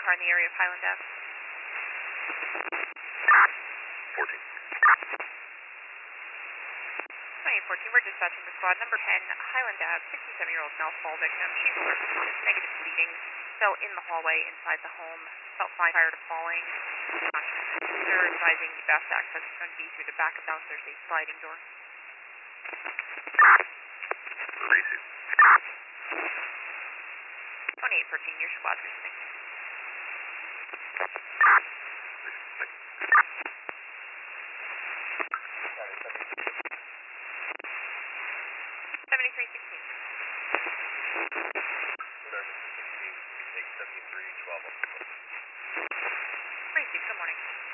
car in the area of Highland Ave. 14. 2814, we're dispatching the squad number 10, Highland Ave, 67-year-old male fall victim. She's allergic to negative bleeding, fell in the hallway inside the home, felt fine prior to falling. They're advising the best access is going to be through the back of the house. There's a sliding door. Receive. 2814, your squad receiving. 7316. 16, you take 7312. Receive, good morning.